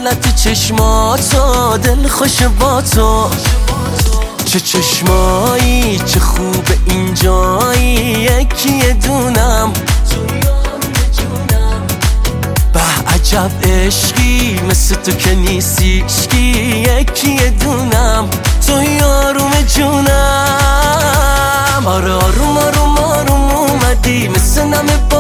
غلط چشماتو، دل خوش با تو. چه چشمایی، چه خوب اینجایی، یکی دونم. به عجب عشقی، مثل تو که نیستیشکی، یکی دونم. تو یاروم جونم. آره آروم آروم آروم اومدی، مثل نمه